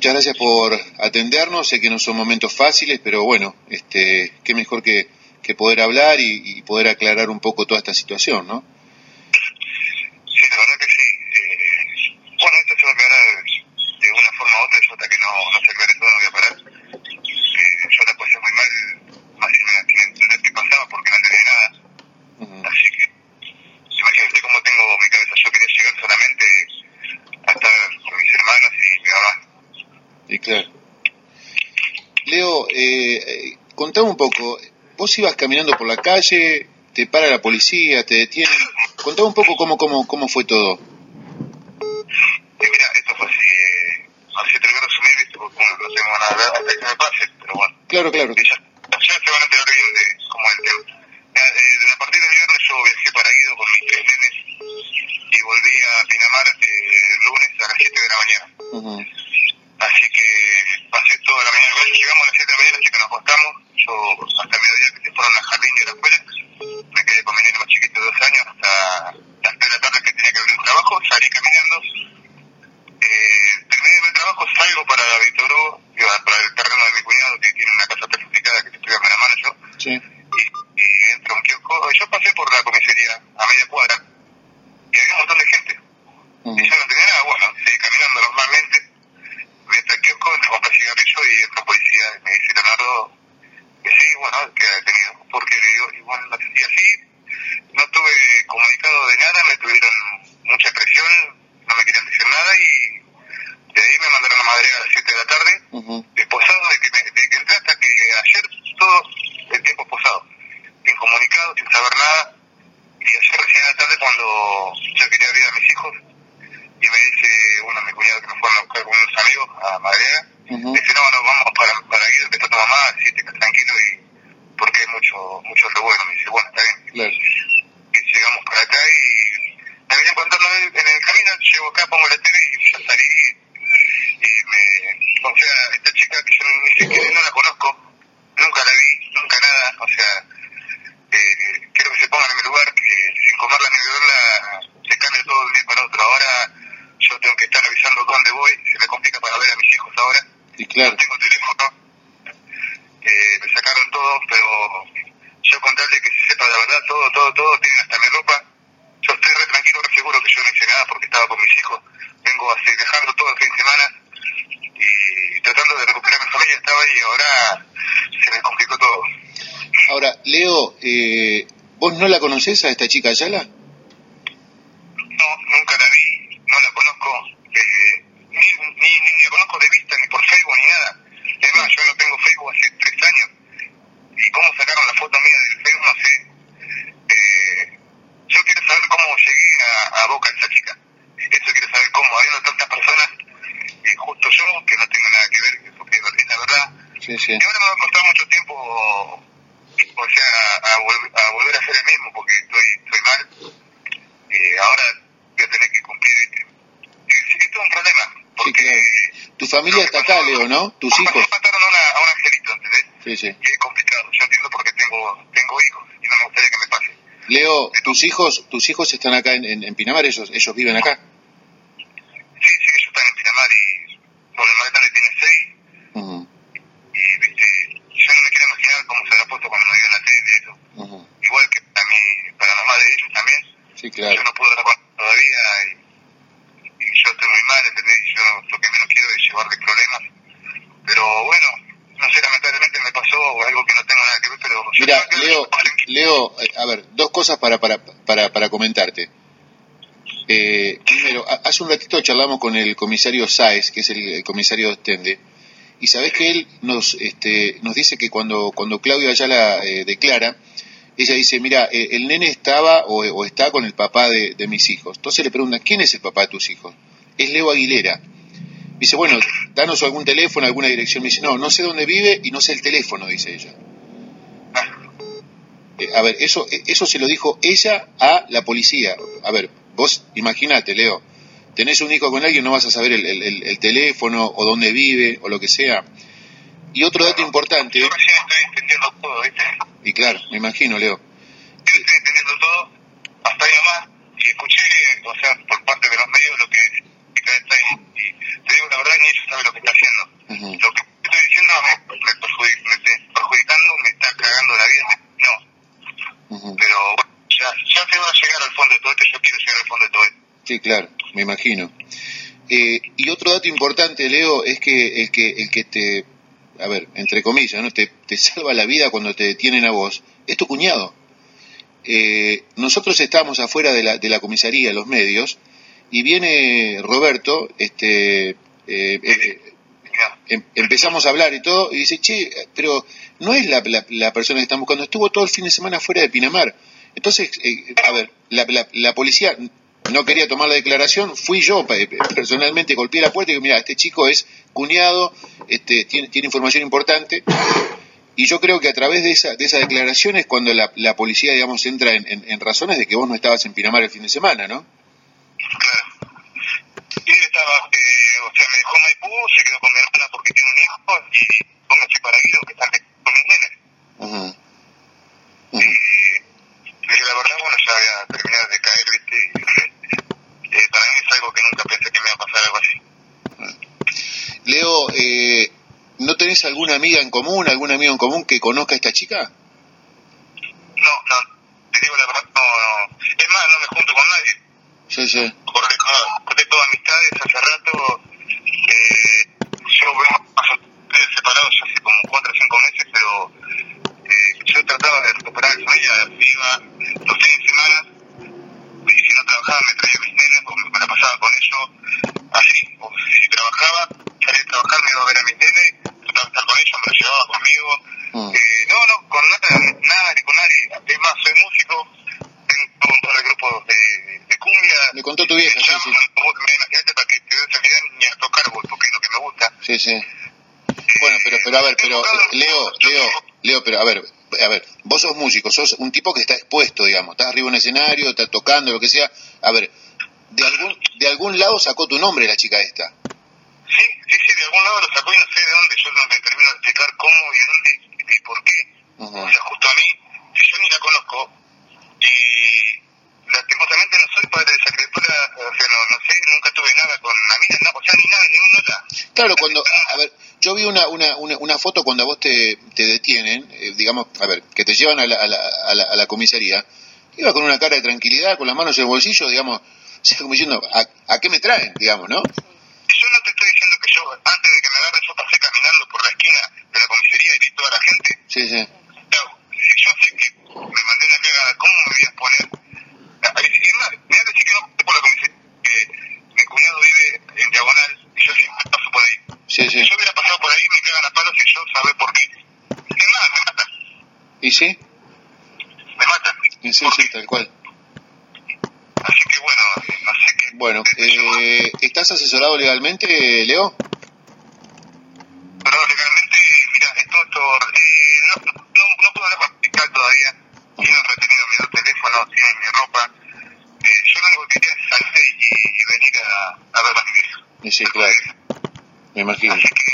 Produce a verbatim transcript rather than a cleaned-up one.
muchas gracias por atendernos. Sé que no son momentos fáciles, pero bueno, este, qué mejor que, que poder hablar y, y poder aclarar un poco toda esta situación, ¿no? Sí, la verdad que sí. Eh, bueno, esto se va a aclarar de una forma u otra, yo hasta que no, no se aclare todo no voy a parar. Eh, yo la pasé muy mal, más y menos sin entender qué pasaba porque no entendía nada. Uh-huh. Así que, imagínate cómo tengo mi cabeza. Yo quería llegar solamente a estar con mis hermanos y mi mamá. Sí, claro. Leo, eh, eh, contame un poco. Vos ibas caminando por la calle, te para la policía, te detienen. Contame un poco cómo, cómo, cómo fue todo. Sí, mira, esto fue así, eh, así te lo voy a resumir, ¿viste? Porque bueno, no tengo nada de hasta que me pase, pero bueno. Claro, claro. Ya, ya se van a enterar bien de cómo es el tema. Eh, a partir del viernes yo viajé para Guido con mis tres nenes y volví a Pinamar eh, el lunes a las siete de la mañana. Uh-huh. Así que pasé toda la mañana, llegamos a las siete de la mañana, así que nos acostamos, yo hasta el mediodía que se fueron al jardín y a la escuela, me quedé con mi nene más chiquito de dos años hasta las tres de la tarde que tenía que abrir el trabajo, salí caminando, eh, terminé el trabajo, salgo para Víctor Hugo, para el terreno de mi cuñado que tiene una casa prefabricada que te estoy dando la mano yo, sí. y, y entro a un kiosco, yo pasé por la comisaría a media cuadra y había un montón de gente, uh-huh. y yo no tenía nada, bueno, seguí caminando normalmente. Voy hasta el kiosco, me compré cigarrillo y entra un policía y me dice, Leonardo, que sí, bueno, que ha detenido. Porque le digo, y bueno, y así, no tuve comunicado de nada, me tuvieron mucha presión, no me querían decir nada y de ahí me mandaron a Madrid a las siete de la tarde, uh-huh. desposado de que, me, de que entré hasta que ayer todo el tiempo posado, incomunicado, sin saber nada, y ayer recién a la tarde cuando yo quería abrir a mis hijos, y me dice, bueno, mi cuñado que me fueron a buscar con unos amigos a Madrid, uh-huh. dice, no, no, vamos para, para Guido, que está tu mamá, así te quedas tranquilo y porque hay mucho, mucho revuelo. Me dice, bueno, está bien. Claro. Y llegamos para acá y me venía contando en el camino, llego acá, pongo la tele y ya salí y me, o sea, esta chica que yo ni siquiera no la conozco, nunca la vi, nunca nada, o sea, eh, quiero que se pongan en mi lugar, que sin comerla ni beberla se cambia todo de un día para otro. Ahora yo tengo que estar avisando dónde voy, se me complica para ver a mis hijos ahora. Sí, claro. No tengo teléfono, eh, me sacaron todo, pero yo con tal de que se sepa la verdad, todo, todo, todo, tienen hasta mi ropa. Yo estoy re tranquilo, re seguro que yo no hice nada porque estaba con mis hijos. Vengo así, dejando todo el fin de semana y tratando de recuperar a mi familia, estaba ahí y ahora se me complicó todo. Ahora, Leo, eh, ¿vos no la conocés a esta chica Ayala? No, nunca la vi, no la conozco, eh, ni, ni, ni, ni la conozco de vista, ni por Facebook, ni nada. Es más, yo no tengo Facebook hace tres años. Y cómo sacaron la foto mía del Facebook, no sé. Eh, yo quiero saber cómo llegué a, a Boca esa chica. Eso quiero saber cómo, habiendo tantas personas, y justo yo, que no tengo nada que ver, porque es la verdad. Sí, sí. Y ahora me va a costar mucho tiempo, o sea, a, vol- a volver a ser el mismo, porque estoy, estoy mal. Eh, ahora voy a tener que cumplir. Esto es un problema. Porque sí, claro. Tu familia está acá, Leo, ¿no? Tus hijos. Mataron a, una, a un angelito, ¿entendés? Sí, sí. Y es complicado. Yo entiendo porque tengo, tengo hijos y no me gustaría que me pase. Leo, Pero, tus hijos tus hijos están acá en, en, en Pinamar, ellos ellos viven acá. Sí, sí, ellos están en Pinamar y bueno, el más grande tiene seis. Uh-huh. Y, viste, yo no me quiero imaginar cómo se habrá puesto cuando me dio en la tele eso. Uh-huh. Igual que para mí, para la mamá de ellos también. Sí, claro. Yo no puedo hablar todavía y, y yo estoy muy mal, ¿entendés? Y yo lo que menos quiero es llevarle problemas. Pero bueno, no sé, lamentablemente me pasó algo que no tengo nada que ver, pero... Mira, Leo, Leo, a ver, dos cosas para para para, para comentarte. Eh, primero, hace un ratito charlamos con el comisario Sáez, que es el, el comisario de Ostende, y sabés que él nos este nos dice que cuando cuando Claudia Ayala eh, declara, ella dice, mira, eh, el nene estaba o, o está con el papá de, de mis hijos. Entonces le preguntan, ¿quién es el papá de tus hijos? Es Leo Aguilera. Dice, bueno, danos algún teléfono, alguna dirección. Me dice, no, no sé dónde vive y no sé el teléfono, dice ella. Eh, a ver, eso eso se lo dijo ella a la policía. A ver, vos imaginate, Leo, tenés un hijo con alguien, no vas a saber el, el, el teléfono o dónde vive o lo que sea. Y otro dato importante... Yo recién estoy entendiendo todo, ¿viste? Y claro, me imagino, Leo. Yo estoy entendiendo todo, hasta ahí nomás, y escuché, o sea, por parte de los medios lo que está ahí, y te digo la verdad, ni ellos saben lo que está haciendo. Sí, claro, me imagino. Eh, y otro dato importante, Leo, es que el que el que te, a ver, entre comillas, ¿no? te, te salva la vida cuando te detienen a vos, es tu cuñado. Eh, nosotros estábamos afuera de la, de la comisaría, los medios, y viene Roberto, este, eh, eh, em, empezamos a hablar y todo, y dice, che, pero no es la, la, la persona que están buscando, estuvo todo el fin de semana fuera de Pinamar. Entonces, eh, a ver, la, la, la policía no quería tomar la declaración, fui yo personalmente, golpeé la puerta y digo, mira, este chico es cuñado, este, tiene, tiene información importante, y yo creo que a través de esa, de esa declaración es cuando la, la policía, digamos, entra en, en, en razones de que vos no estabas en Pinamar el fin de semana, ¿no? Claro. Y él estaba, eh, o sea, me dejó Maipú, se quedó con mi hermana porque tiene un hijo, y yo me fui para Guido, que están con mis nenes. Uh-huh. Uh-huh. Y, y la verdad, bueno, ya había terminado de caer, ¿viste? Y, eh, para mí es algo que nunca pensé que me iba a pasar algo así. Uh-huh. Leo, eh, ¿no tenés alguna amiga en común, algún amigo en común que conozca a esta chica? No, no, te digo la verdad, no, no. Es más, no me junto con nadie. Sí, sí. Corté, corté todas amistades hace rato. Eh, yo estoy separado ya hace como cuatro o cinco meses, pero eh, yo trataba de recuperar con ella. Iba los fines de semana y si no trabajaba me traía a mis nenes o me la pasaba con ellos. Así, o si trabajaba, salía a trabajar, me iba a ver a mis nenes, trataba de estar con ellos, me los llevaba conmigo. Mm. Eh, no, no, con nada, nada ni con nadie. Es más, soy músico, tengo un par de grupos de, de cumbia. Me contó tu vieja, sí, sí. Me imagínate para que te des esa idea ni a tocar vos, porque es lo que me gusta. Sí, sí. Eh, bueno, pero, pero a ver, pero, Leo, Leo, Leo, pero a ver, a ver, vos sos músico, sos un tipo que está expuesto, digamos, estás arriba en un escenario, estás tocando, lo que sea. A ver, de algún, de algún lado sacó tu nombre la chica esta. Sí, sí, sí, de algún lado lo sacó y no sé de dónde, yo no me termino de explicar cómo y dónde y, y por qué. Uh-huh. O sea, justo a mí, si yo ni la conozco, y lastimosamente no soy padre de esa criatura, o sea, no, no sé, nunca tuve nada con la mina, no, o sea, ni nada, ni un nota. Claro, cuando, a ver, yo vi una una una, una foto cuando a vos te, te detienen, eh, digamos, a ver, que te llevan a la, a, la, a, la, a la comisaría, iba con una cara de tranquilidad, con las manos en el bolsillo, digamos, o sea, como diciendo, ¿a, a qué me traen, digamos, no? Yo no te estoy diciendo que yo, antes de que me agarren, yo pasé caminando por la esquina de la comisaría y vi toda la gente. Sí, sí. Claro, si yo sé que me mandé una cagada, ¿cómo me voy a poner? Es más, me voy a decir que no pasé por la comisaría, que mi cuñado vive en Diagonal y yo siempre paso por ahí. Sí, sí. Si yo hubiera pasado por ahí, me cagan a palos y yo sabré por qué. Es más, me matan. ¿Y sí? Me matan. Sí, sí, sí, tal cual. Así que bueno, no sé qué. Bueno, eh, ¿estás asesorado legalmente, Leo? Pero legalmente, mira, esto, esto eh, no, no, no puedo hablar con fiscal todavía. Tienen retenido mis dos teléfonos, tienen mi ropa. Eh, yo lo único que quería es salir y, y venir a, a ver a mi vieja. Sí, claro. Me imagino. Así que